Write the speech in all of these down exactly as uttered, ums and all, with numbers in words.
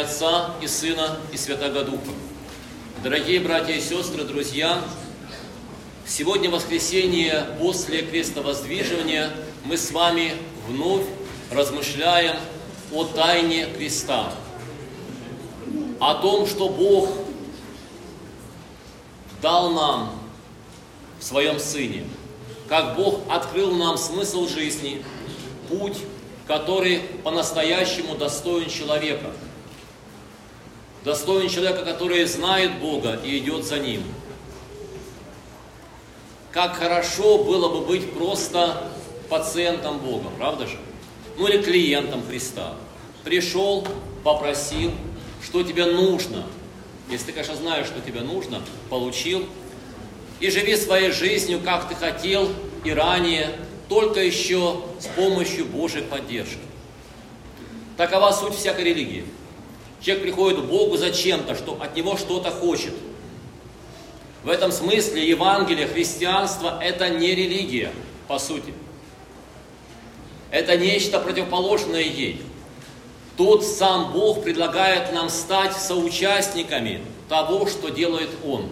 имя Отца и Сына и Святаго Духа. Дорогие братья и сестры, друзья, сегодня воскресенье после крестовоздвижения мы с вами вновь размышляем о тайне креста, о том, что Бог дал нам в Своем Сыне, как Бог открыл нам смысл жизни, путь, который по-настоящему достоин человека. Достоин человека, который знает Бога и идет за Ним. Как хорошо было бы быть просто пациентом Бога, правда же? Ну или клиентом Христа. Пришел, попросил, что тебе нужно. Если ты, конечно, знаешь, что тебе нужно, получил. И живи своей жизнью, как ты хотел и ранее, только еще с помощью Божьей поддержки. Такова суть всякой религии. Человек приходит к Богу зачем-то, что от него что-то хочет. В этом смысле Евангелие, христианство – это не религия, по сути. Это нечто противоположное ей. Тот сам Бог предлагает нам стать соучастниками того, что делает Он.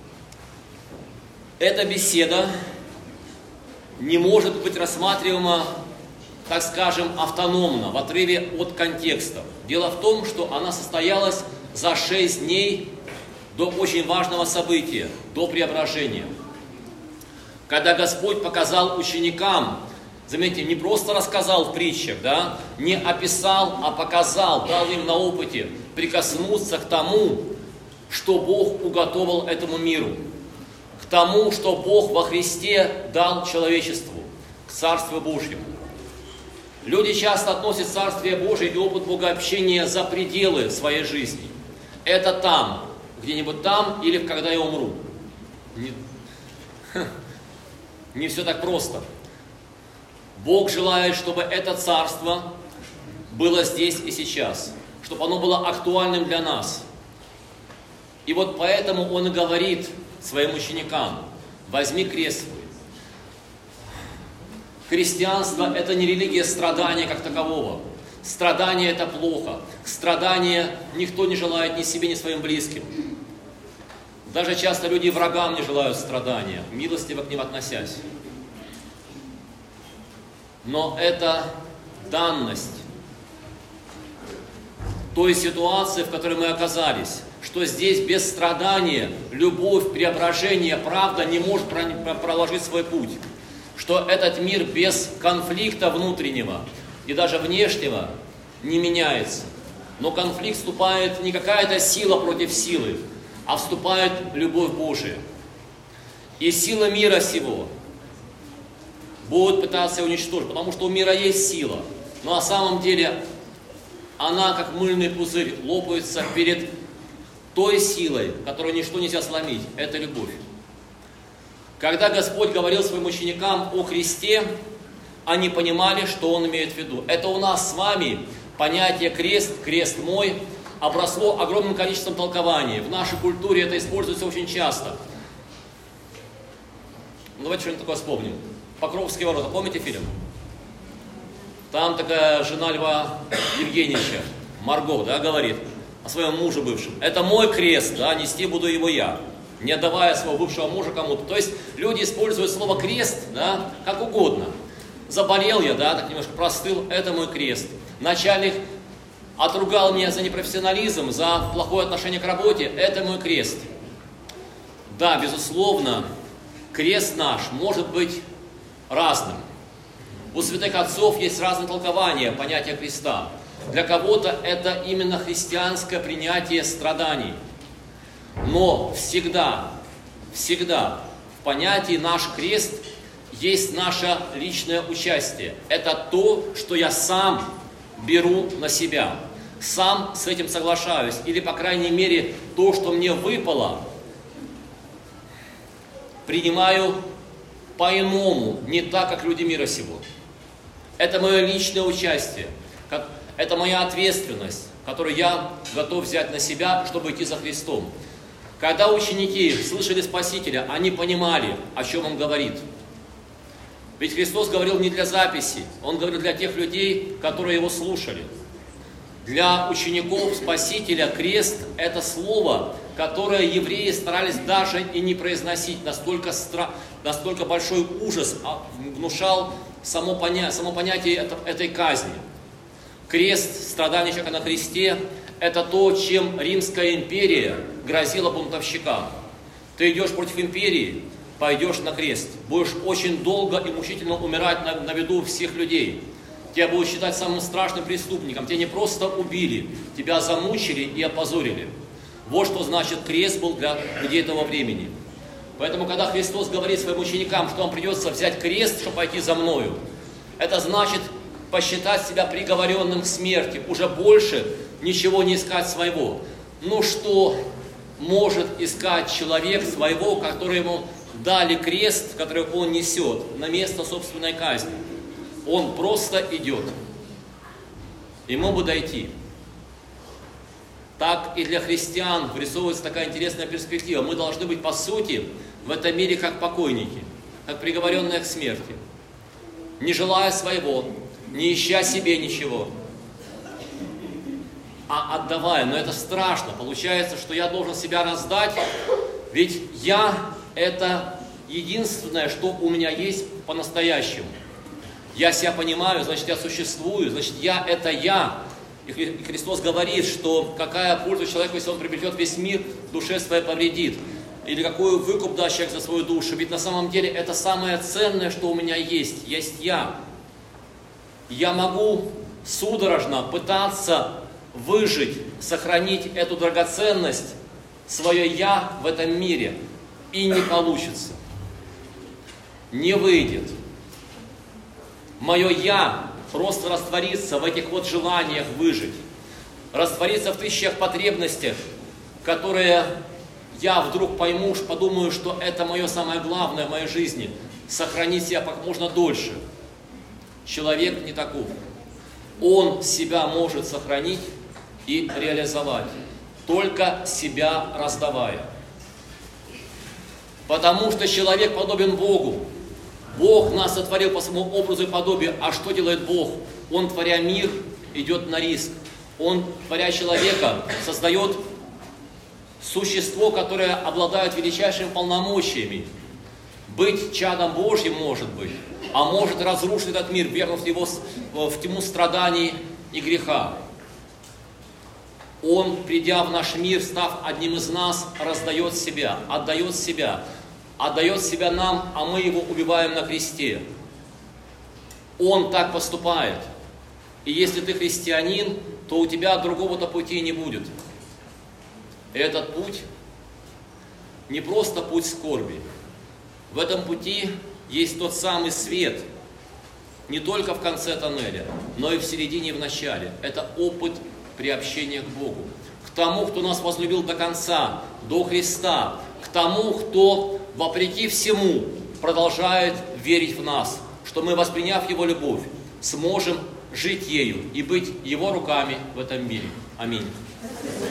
Эта беседа не может быть рассматриваема, так скажем, автономно, в отрыве от контекста. Дело в том, что она состоялась за шесть дней до очень важного события, до преображения. Когда Господь показал ученикам, заметьте, не просто рассказал в притчах, да, не описал, а показал, дал им на опыте прикоснуться к тому, что Бог уготовил этому миру, к тому, что Бог во Христе дал человечеству, к Царству Божьему. Люди часто относят Царствие Божие и опыт богообщения за пределы своей жизни. Это там, где-нибудь там или когда я умру. Не, не все так просто. Бог желает, чтобы это Царство было здесь и сейчас, чтобы оно было актуальным для нас. И вот поэтому Он и говорит своим ученикам: возьми крест свой. Христианство – это не религия страдания как такового. Страдание – это плохо. Страдания никто не желает ни себе, ни своим близким. Даже часто люди врагам не желают страдания, милостиво к ним относясь. Но это данность той ситуации, в которой мы оказались, что здесь без страдания, любовь, преображение, правда не может проложить свой путь, что этот мир без конфликта внутреннего и даже внешнего не меняется. Но конфликт вступает не какая-то сила против силы, а вступает любовь Божия. И сила мира сего будут пытаться уничтожить, потому что у мира есть сила. Но на самом деле она, как мыльный пузырь, лопается перед той силой, которую ничто нельзя сломить. Это любовь. Когда Господь говорил своим ученикам о Христе, они понимали, что Он имеет в виду. Это у нас с вами понятие «крест», «крест мой» обросло огромным количеством толкований. В нашей культуре это используется очень часто. Ну, давайте что-нибудь такое вспомним. «Покровские ворота». Помните фильм? Там такая жена Льва Евгеньевича, Марго, да, говорит о своем муже бывшем: это мой крест, да, нести буду его я, не отдавая своего бывшего мужа кому-то. То есть люди используют слово «крест», да, как угодно. Заболел я, да, так немножко простыл, это мой крест. Начальник отругал меня за непрофессионализм, за плохое отношение к работе, это мой крест. Да, безусловно, крест наш может быть разным. У святых отцов есть разные толкования понятия креста. Для кого-то это именно христианское принятие страданий. Но всегда, всегда в понятии «наш крест» есть наше личное участие. Это то, что я сам беру на себя, сам с этим соглашаюсь, или, по крайней мере, то, что мне выпало, принимаю по-иному, не так, как люди мира сего. Это мое личное участие, это моя ответственность, которую я готов взять на себя, чтобы идти за Христом. Когда ученики слышали Спасителя, они понимали, о чем Он говорит. Ведь Христос говорил не для записи, Он говорил для тех людей, которые Его слушали. Для учеников Спасителя крест – это слово, которое евреи старались даже и не произносить. Настолько, стра... настолько большой ужас внушал само, поня... само понятие это... этой казни. Крест, страдание человека на кресте – это то, чем Римская империя грозила бунтовщикам. Ты идешь против империи, пойдешь на крест. Будешь очень долго и мучительно умирать на, на виду всех людей. Тебя будут считать самым страшным преступником. Тебя не просто убили, тебя замучили и опозорили. Вот что значит крест был для людей этого времени. Поэтому, когда Христос говорит своим ученикам, что вам придется взять крест, чтобы пойти за мною, это значит посчитать себя приговоренным к смерти, уже больше ничего не искать своего. Ну что может искать человек своего, который ему дали крест, который он несет на место собственной казни? Он просто идет. Ему бы дойти. Так и для христиан вырисовывается такая интересная перспектива. Мы должны быть, по сути, в этом мире как покойники, как приговоренные к смерти. Не желая своего, не ища себе ничего, а отдавая. Но это страшно. Получается, что я должен себя раздать, ведь я – это единственное, что у меня есть по-настоящему. Я себя понимаю, значит, я существую, значит, я – это я. И Христос говорит, что какая польза человеку, если он приобретет весь мир, душе своей повредит. Или какой выкуп даст человек за свою душу. Ведь на самом деле это самое ценное, что у меня есть. Есть я. Я могу судорожно пытаться выжить, сохранить эту драгоценность, свое «я» в этом мире. И не получится. Не выйдет. Мое «я» просто растворится в этих вот желаниях выжить. Растворится в тысячах потребностях, которые я вдруг пойму, подумаю, что это мое самое главное в моей жизни. Сохранить себя как можно дольше. Человек не таков. Он себя может сохранить и реализовать, только себя раздавая. Потому что человек подобен Богу. Бог нас сотворил по своему образу и подобию. А что делает Бог? Он, творя мир, идет на риск. Он, творя человека, создает существо, которое обладает величайшими полномочиями. Быть чадом Божьим может быть, а может разрушить этот мир, вергнув его в тьму страданий и греха. Он, придя в наш мир, став одним из нас, раздает себя, отдает себя. Отдает себя нам, а мы его убиваем на кресте. Он так поступает. И если ты христианин, то у тебя другого-то пути не будет. И этот путь не просто путь скорби. В этом пути есть тот самый свет, не только в конце тоннеля, но и в середине и в начале. Это опыт приобщения к Богу. К тому, кто нас возлюбил до конца, до Христа. К тому, кто, вопреки всему, продолжает верить в нас, что мы, восприняв Его любовь, сможем жить ею и быть Его руками в этом мире. Аминь.